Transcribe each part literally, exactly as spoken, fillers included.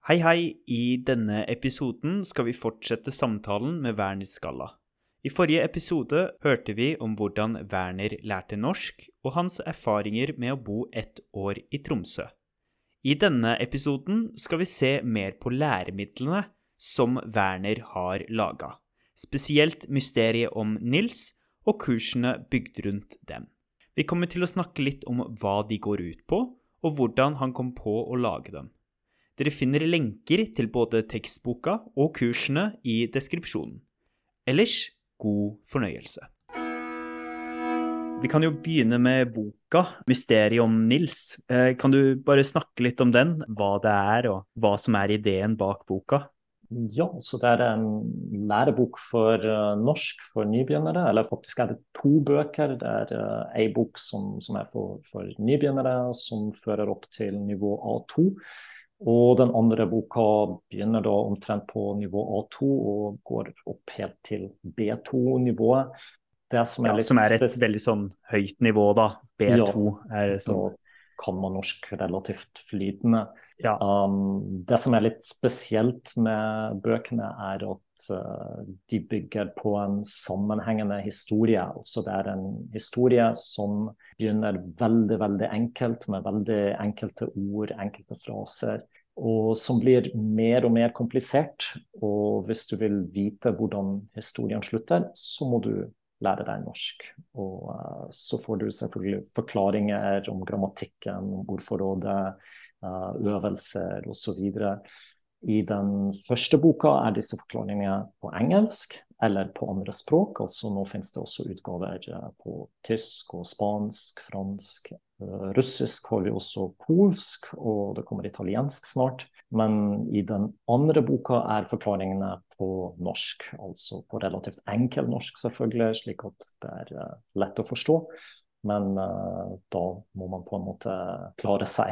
Hei hei, i denne episoden skal vi fortsette samtalen med Werner Skalla. I forrige episode hørte vi om hvordan Werner lærte norsk og hans erfaringer med å bo ett år i Tromsø. I denne episoden skal vi se mer på læremidlene som Werner har laget, spesielt mysteriet om Nils og kursene bygd rundt dem. Vi kommer til å snakke litt om hva de går ut på, og hvordan han kom på å lage dem. Dere finner lenker til både tekstboka og kursene i deskripsjonen. Ellers, god fornøyelse. Vi kan jo begynne med boka, Mysteriet om Nils. Kan du bare snakke litt om den, hva det er og hva som er ideen bak boka? Ja, så det er en lærebok for uh, norsk for nybegynnere, eller faktisk er det to bøker. Det er uh, en bok som, som er for, for nybegynnere, som fører opp til nivå A to. Og den andre boka begynner da omtrent på nivå A to og går opp helt til B to-nivået. Det som er, Ja, litt som er et veldig sånn høyt nivå da, B to ja, er sånn. Da kan man norsk relativt flytende. Ja. Um, det som er litt spesielt med bøkene er at uh, de bygger på en sammenhengende historie. Altså det er en historie som begynner veldig, veldig enkelt, med veldig enkelte ord, enkelte fraser, og som blir mer og mer komplisert. Og hvis du vil vite hvordan historien slutter, så må du lære deg norsk. Og uh, så får du selvfølgelig forklaringer om grammatikken, om ordforrådet, uh, øvelser og så videre. I den første boka er disse forklaringene på engelsk eller på andre språk. Altså nå finnes det også utgaver på tysk og spansk, fransk, uh, russisk har vi også polsk, og det kommer italiensk snart. Men i den andre boka er forklaringene på norsk, altså på relativt enkel norsk selvfølgelig, slik at det er uh, lett å forstå. Men uh, da må man på en måte klare seg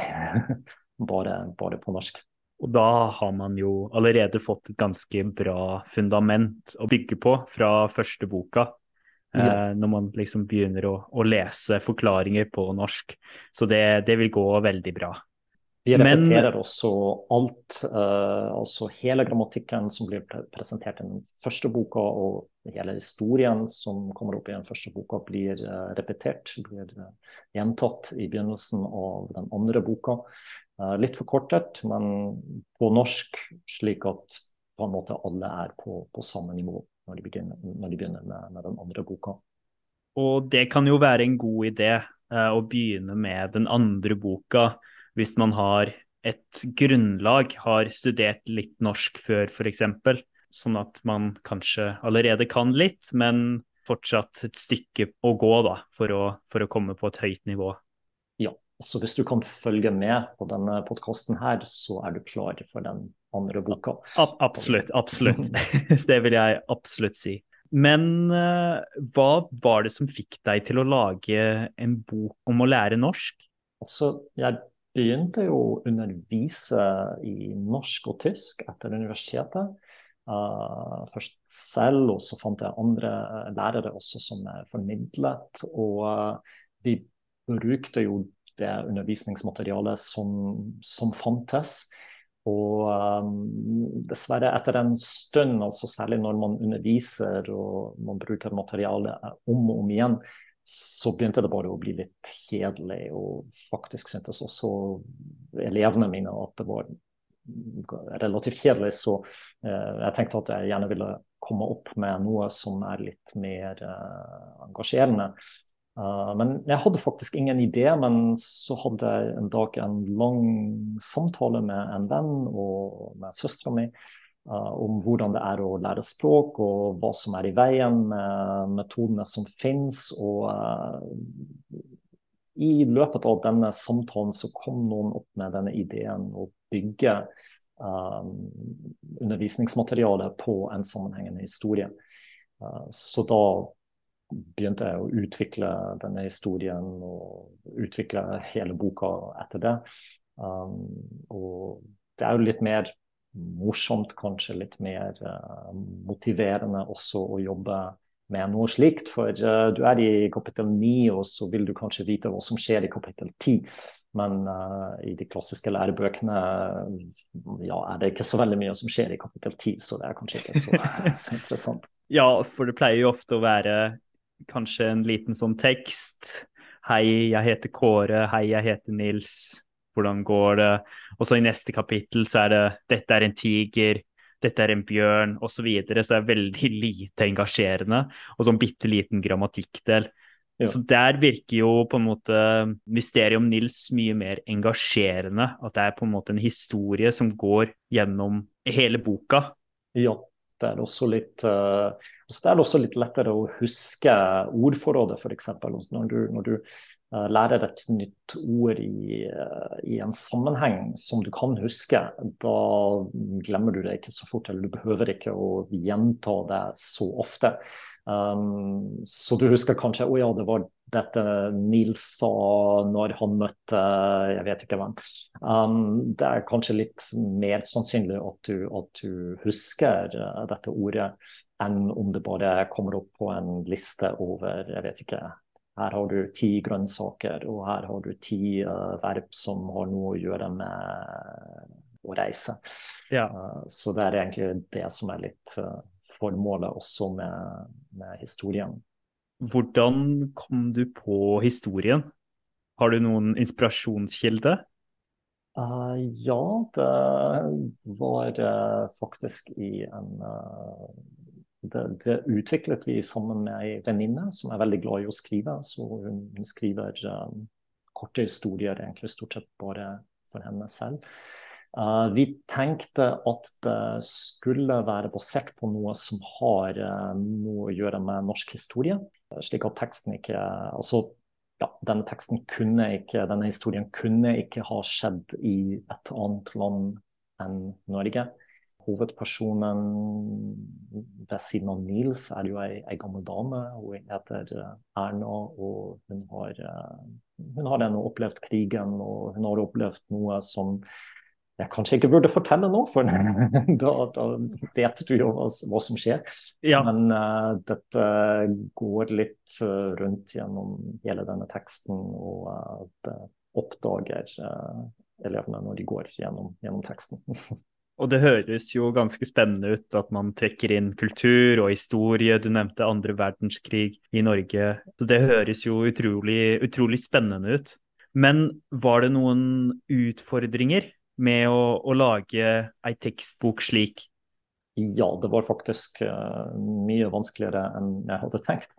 bare, bare på norsk. Og da har man jo allerede fått et ganske bra fundament å bygge på fra første boka, Ja. eh, når man liksom begynner å, å lese forklaringer på norsk. Så det, det vil gå veldig bra. Vi repeterer Men, også alt, uh, altså hele grammatikken som blir pre presentert i den første boka, og hele historien som kommer opp i den første boka blir uh, repetert, blir uh, gjentatt i begynnelsen av den andre boka. Uh, litt forkortet, men på norsk, slik at på en måte alle er på, på samme nivå når de begynner, når de begynner med, med den andre boka. og det kan jo være en god idé eh, å begynne med den andre boka, hvis man har et grunnlag, har studert litt norsk før for eksempel, sånn at man kanskje allerede kan litt, men fortsatt et stykke å gå da, for å, for å komme på et høyt nivå. Ja, så hvis du kan følge med på denne podcasten her, så er du klar for den andre boka. A- absolutt, absolutt. Det vil jeg absolutt si. Men uh, hva var det som fikk deg til å lage en bok om å lære norsk? Altså, jeg begynte jo å undervise i norsk og tysk etter universitetet. Uh, først selv, og så fant jeg andre lærere også som er formidlet. Og uh, vi brukte jo det undervisningsmaterialet som, som fantes. Og um, dessverre etter en stund, altså særlig når man underviser og man bruker materialet om og om igjen, så begynte det bare å bli litt kjedelig, og faktisk syntes også elevene mine at det var relativt kjedelig, så eh, jeg tenkte at jeg gjerne ville komme opp med noe som er litt mer eh, engasjerende. Uh, men jeg hadde faktisk ingen idé, men så hadde jeg en dag en lang samtale med en venn og med søstera mi uh, om hvordan det er å lære språk, og hva som er i veien med metodene som finnes. Og uh, i løpet av denne samtalen så kom noen opp med denne ideen å bygge uh, undervisningsmateriale på en sammenhengende historie. Uh, så da begynte jeg å utvikle denne historien og utvikle hele boka etter det. Um, og det er jo litt mer morsomt, kanskje litt mer uh, motiverende også å jobbe med noe slikt, for uh, du er i kapittel ni, og så vil du kanskje vite hva som skjer i kapittel ti. Men uh, i de klassiske lærebøkene ja, er det ikke så veldig mye som skjer i kapittel ti, så det er kanskje ikke så, så interessant. Ja, for det pleier jo ofte å være kanskje en liten sånn tekst. Hei, jeg heter Kåre. Hei, jeg heter Nils. Hvordan går det? Og så i neste kapittel så er det dette er en tiger, dette er en bjørn, og så videre. Så det er veldig lite engasjerende, og sånn bitte liten grammatikkdel. Ja. Så der virker jo på en måte Mysteriet om Nils mye mer engasjerende. At det er på en måte en historie som går gjennom hele boka. Ja. Det er også litt, uh, altså det er også litt lettere å huske ordforrådet, for eksempel. Når du, når du uh, lærer et nytt ord i, uh, i en sammenheng som du kan huske, da glemmer du det ikke så fort, eller du behøver ikke å gjenta det så ofte. Um, så du husker kanskje, å ja, det var dette Nils sa når han møtte, jeg vet ikke hvem. Um, det er kanskje litt mer sannsynlig at du, at du husker uh, dette ordet, enn om det bare kommer opp på en liste over, jeg vet ikke, her har du ti grønnsaker, og her har du ti uh, verb som har noe å gjøre med å reise. Ja. Uh, så det er egentlig det som er litt uh, formålet også med, med historien. Hvordan kom du på historien? Har du noen inspirasjonskilde? Uh, ja, det var uh, faktisk i en uh, det, det utviklet vi sammen med en venninne som er veldig glad i å skrive. Så hun, hun skriver um, korte historier, egentlig stort sett bare for henne selv. Uh, vi tenkte at det skulle være basert på noe som har uh, noe å gjøre med norsk historie. Slik at teksten ikke, altså ja, denne teksten kunne ikke, denne historien kunne ikke ha skjedd i et annet land enn Norge. Hovedpersonen ved siden av Nils er jo en, en gammel dame, hun heter Erna, og hun har, hun har ennå opplevd krigen, og hun har opplevd noe som jeg kanskje ikke burde fortelle nå, for da, da vet du jo hva, hva som skjer. Ja. Men uh, dette går litt uh, rundt gjennom hele denne teksten, og uh, det oppdager uh, elevene når de går gjennom, gjennom teksten. Og det høres jo ganske spennende ut at man trekker inn kultur og historie. Du nevnte andre verdenskrig i Norge. Så det høres jo utrolig, utrolig spennende ut. Men var det noen utfordringer med å, å lage en tekstbok slik? Ja, det var faktisk uh, mye vanskeligere enn jeg hadde tenkt.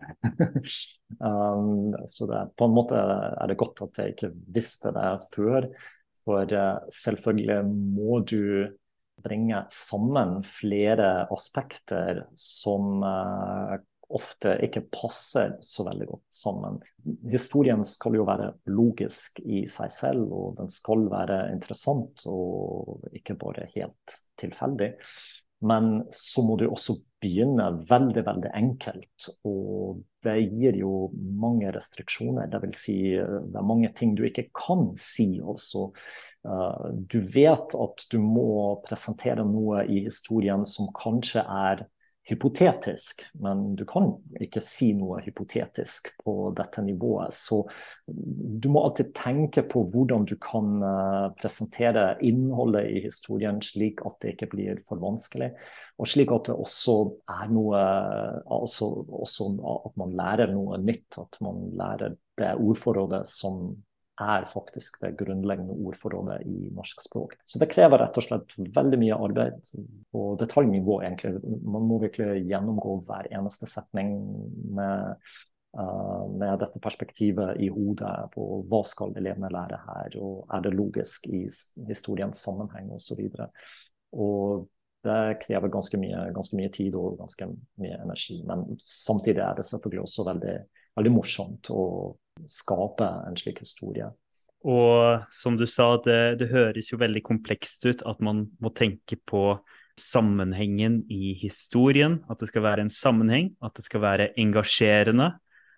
um, så det, på en måte er det godt at jeg ikke visste det før, for uh, selvfølgelig må du bringe sammen flere aspekter som uh, ofte ikke passer så veldig godt sammen. Historien skal jo være logisk i seg selv, og den skal være interessant og ikke bare helt tilfeldig. Men så må du også begynne veldig, veldig enkelt, og det gir jo mange restriksjoner. Det vil si, det er mange ting du ikke kan si også. Uh, du vet at du må presentere noe i historien som kanskje er hypotetisk, men du kan ikke si noe hypotetisk på dette nivået. Så du må alltid tenke på hvordan du kan uh, presentere innholdet i historien slik at det ikke blir for vanskelig, og slik at det også er noe, altså også at man lærer noe nytt, at man lærer det ordforrådet som er faktisk det grunnleggende ordforrådet i norsk språk. Så det krever rett og slett veldig mye arbeid på detaljnivå, egentlig. Man må virkelig gjennomgå hver eneste setning med, uh, med dette perspektivet i hodet på hva skal elevene lære her, og er det logisk i historiens sammenheng, og så videre. Og det krever ganske mye, ganske mye tid og ganske mye energi, men samtidig er det selvfølgelig også veldig, veldig morsomt å skape en slik historie. Og som du sa, det, det høres jo veldig komplekst ut at man må tenke på sammenhengen i historien, at det skal være en sammenheng, at det skal være engasjerende,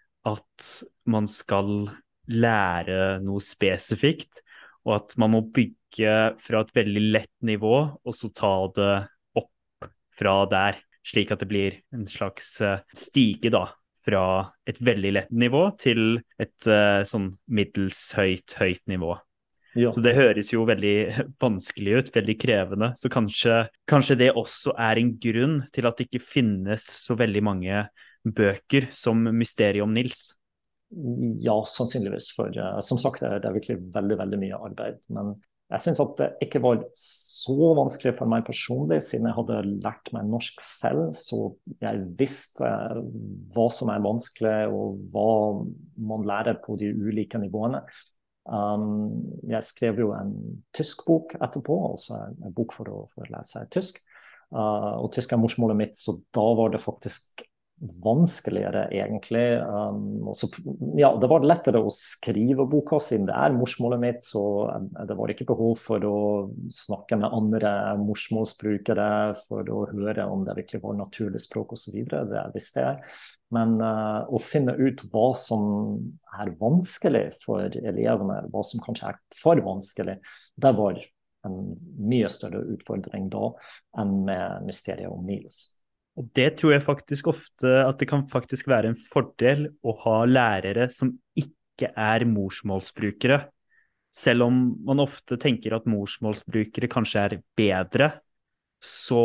at man skal lære noe spesifikt, og at man må bygge fra et veldig lett nivå, og så ta det opp fra der, slik at det blir en slags stige da, fra et veldig lett nivå til et uh, sånn middels høyt, høyt nivå. Ja. Så det høres jo veldig vanskelig ut, veldig krevende. Så kanskje, kanskje det også er en grunn til at det ikke finnes så veldig mange bøker som Mysterium Nils. Ja, sannsynligvis. For uh, som sagt, det er, det er virkelig veldig, veldig mye arbeid. Men jeg synes at det ikke var så vanskelig for meg personlig, siden jeg hadde lært meg norsk selv. Så jeg visste hva som er vanskelig, og hva man lærer på de ulike nivåene. Um, jeg skrev jo en tysk bok etterpå, altså en bok for å, for å lære seg tysk. Uh, og tysk er morsmålet mitt, så da var det faktisk vanskeligere egentlig. Um, også, ja, det var lettere å skrive boka siden det er morsmålet mitt, så det var ikke behov for å snakke med andre morsmålsbrukere for å høre om det virkelig var naturlig språk og så videre. Det visste jeg. Men uh, å finne ut hva som er vanskelig for elevene, hva som kanskje er for vanskelig, det var en mye større utfordring da enn med Mysteriet om Nils. Og det tror jeg faktisk ofte at det kan faktisk være en fordel å ha lærere som ikke er morsmålsbrukere. Selv om man ofte tenker at morsmålsbrukere kanskje er bedre, så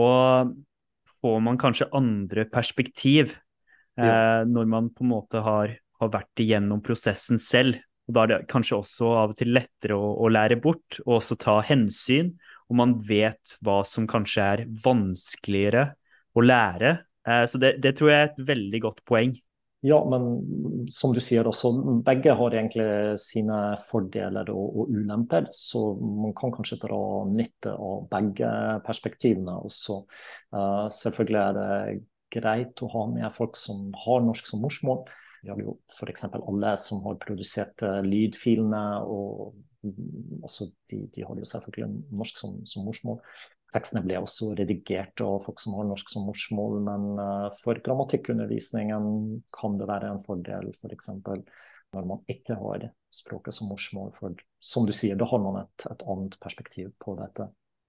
får man kanskje andre perspektiv Ja. eh, når man på en måte har, har vært igjennom prosessen selv. Og da er det kanskje også av og til lettere å, å lære bort, og også ta hensyn, og man vet hva som kanskje er vanskeligere å lære. Eh, så det, det tror jeg er et veldig godt poeng. Ja, men som du sier også, begge har egentlig sine fordeler og, og ulemper, så man kan kanskje dra nytte av begge perspektivene også. Uh, selvfølgelig er det greit å ha med folk som har norsk som morsmål. Vi har jo for eksempel alle som har produsert uh, lydfilene, og mm, altså, de, de har jo selvfølgelig norsk som, som morsmål. Tekstene ble også redigert av folk som har norsk som morsmål, men uh, for grammatikkundervisningen kan det være en fordel, for eksempel når man ikke har språket som morsmål. For som du sier, da har man et, et annet perspektiv på dette.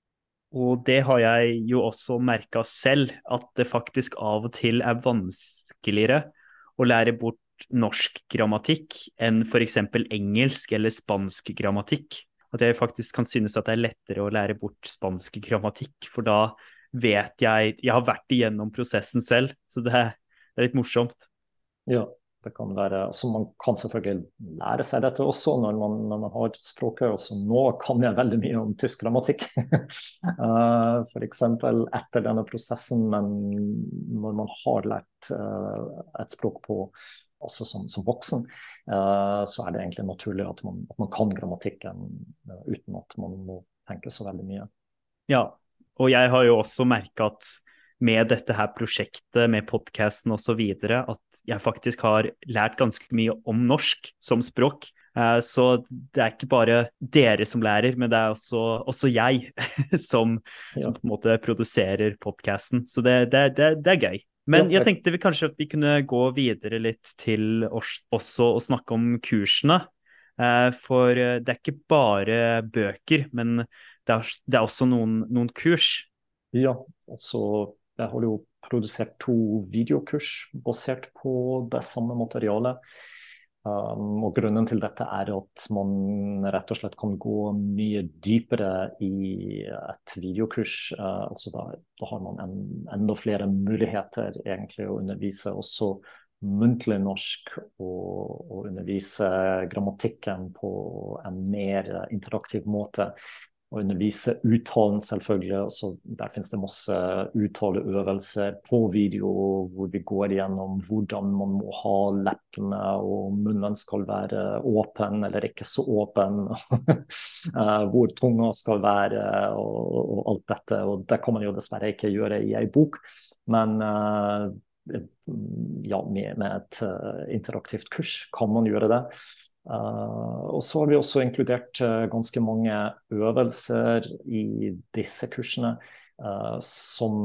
Og det har jeg jo også merket selv, at det faktisk av og til er vanskeligere å lære bort norsk grammatikk enn for eksempel engelsk eller spansk grammatikk. At jeg faktisk kan synes at det er lettere å lære bort spansk grammatikk, for da vet jeg, jeg har vært igjennom prosessen selv, så det er, det er litt morsomt. Ja, det kan være, altså man kan selvfølgelig lære seg dette også når man, når man har språket, også nå kan jeg veldig mye om tysk grammatikk, uh, for eksempel etter denne prosessen, men når man har lært uh, et språk på også som, som voksen, uh, så er det egentlig naturlig at man, at man kan grammatikken uh, uten at man må tenke så veldig mye. Ja, og jeg har jo også merket at med dette her prosjektet, med podcasten og så videre, at jeg faktisk har lært ganske mye om norsk som språk. Uh, så det er ikke bare dere som lærer, men det er også, også jeg som, Ja. som på en måte produserer podcasten. Så det, det, det, det er gøy. Men Ja, jeg tenkte vi kanskje at vi kunne gå videre litt til oss, også å snakke om kursene. Eh, for det er ikke bare bøker, men det er, det er også noen, noen kurs. Ja, altså jeg har jo produsert to videokurs basert på det samme materialet. Um, og grunnen til dette er at man rett og slett kan gå mye dypere i et videokurs. Uh, altså da, da har man en, enda flere muligheter egentlig å undervise også muntlig norsk og, og undervise grammatikken på en mer interaktiv måte. Og undervise uttalen selvfølgelig, altså der finnes det masse uttaleøvelser på video hvor vi går igjennom hvordan man må ha leppene og munnen skal være åpen eller ikke så åpen, hvor tunga skal være og, og alt dette, og det kan man jo dessverre ikke gjøre i en bok, men ja, med, med et interaktivt kurs kan man gjøre det. Uh, og så har vi også inkludert uh, ganske mange øvelser i disse kursene uh, som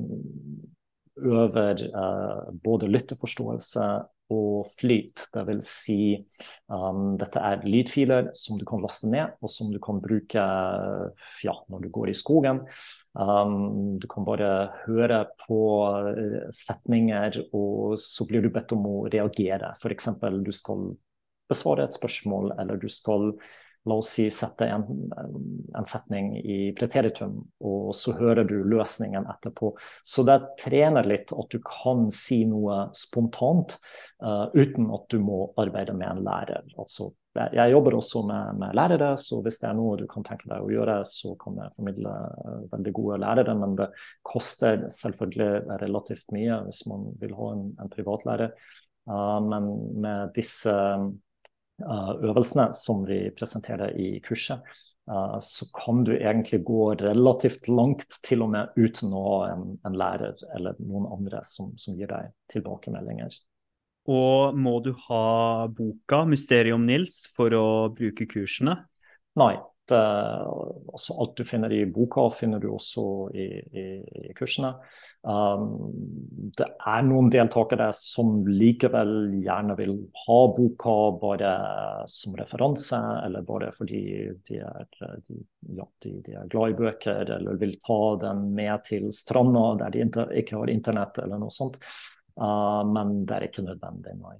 øver uh, både lytteforståelse og flyt. Det vil si um, dette er lydfiler som du kan laste ned og som du kan bruke ja, når du går i skogen. Um, du kan bare høre på uh, setninger, og så blir du bedt om å reagere. For eksempel, du skal besvare et spørsmål, eller du skal la oss si sette en, en setning i preteritum, og så hører du løsningen etterpå. Så det trener litt at du kan si noe spontant, uh, uten at du må arbeide med en lærer. Altså, jeg jobber også med, med lærere, så hvis det er noe du kan tenke deg å gjøre, så kan jeg formidle veldig gode lærere, men det koster selvfølgelig relativt mye hvis man vil ha en, en privatlærer. Uh, men med disse uh, øvelsene som vi presenterer i kurset, uh, så kan du egentlig gå relativt langt til og med uten å ha en, en lærer eller noen andre som, som gir deg tilbakemeldinger. Og må du ha boka Mysterium Nils for å bruke kursene? Nei, det, altså alt du finner i boka finner du også i, i, i kursene. Um, det er noen deltakere som likevel gjerne vil ha boka bare som referanse, eller bare fordi de er, de, ja, de, de er glad i bøker, eller vil ta den med til stranda der de ikke har internett eller noe sånt. Uh, men det er ikke nødvendig, nei.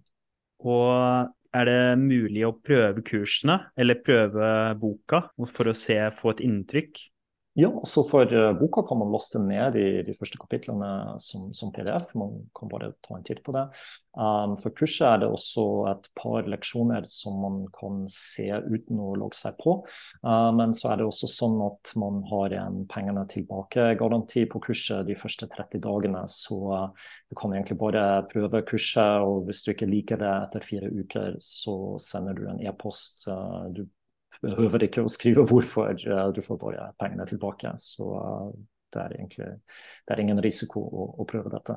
Og er det mulig å prøve kursene, eller prøve boka, for å se, få et inntrykk? Ja, så for uh, boka kan man laste ned i de første kapitlene som, som P D F. Man kan bare ta en titt på det. Um, for kurset er det også et par leksjoner som man kan se uten å logge seg på. Uh, men så er det også sånn at man har en pengene tilbake-garanti på kurset de første tretti dagene. Så uh, du kan egentlig bare prøve kurset, og hvis du ikke liker det etter fire uker, så sender du en e-post. Uh, du behøver ikke å skrive hvorfor, du får bare pengene tilbake. Så det er egentlig det er ingen risiko å, å prøve dette.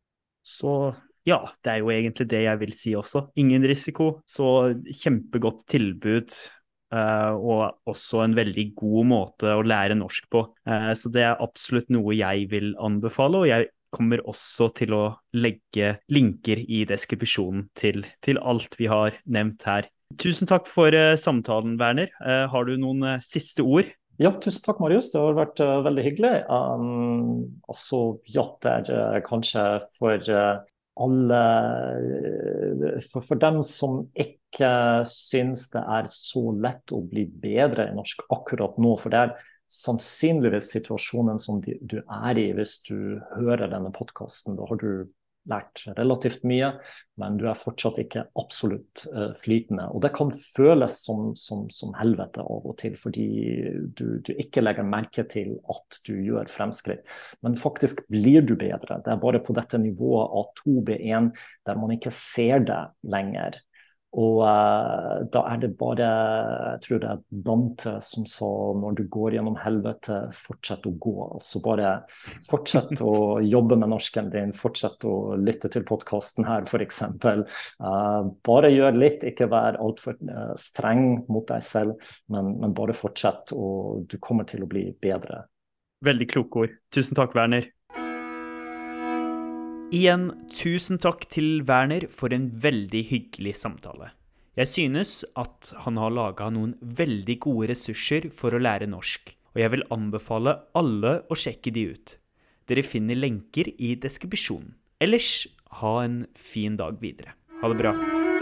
Så ja, det er jo egentlig det jeg vil si også. Ingen risiko, så kjempegodt tilbud, uh, og også en veldig god måte å lære norsk på. Uh, så det er absolutt noe jeg vil anbefale, og jeg kommer også til å legge linker i deskripsjonen til, til alt vi har nevnt her. Tusen takk for uh, samtalen, Werner. Uh, har du noen uh, siste ord? Ja, tusen takk, Marius. Det har vært uh, veldig hyggelig. Um, altså, ja, det er uh, kanskje for uh, alle for, for dem som ikke syns det er så lett å bli bedre i norsk akkurat nå, for det er sannsynligvis situasjonen som du, du er i hvis du hører denne podcasten. Da har du lært relativt mye, men du er fortsatt ikke absolutt uh, flytende. Og det kan føles som, som, som helvete av og til, fordi du, du ikke legger merke til at du gjør fremskritt. Men faktisk blir du bedre. Det er bare på dette nivået A to B én der man ikke ser det lenger. Og uh, da er det bare, jeg tror det er Dante som sa, når du går gjennom helvete, fortsett å gå. Altså bare fortsett å jobbe med norsken din, fortsett å lytte til podcasten her for eksempel. Uh, bare gjør litt, ikke vær alt for uh, streng mot deg selv, men, men bare fortsett, og du kommer til å bli bedre. Veldig kloke ord. Tusen takk, Werner. Igjen, tusen takk til Werner for en veldig hyggelig samtale. Jeg synes at han har laget noen veldig gode ressurser for å lære norsk, og jeg vil anbefale alle å sjekke de ut. Dere finner lenker i deskripsjonen. Ellers, ha en fin dag videre. Ha det bra.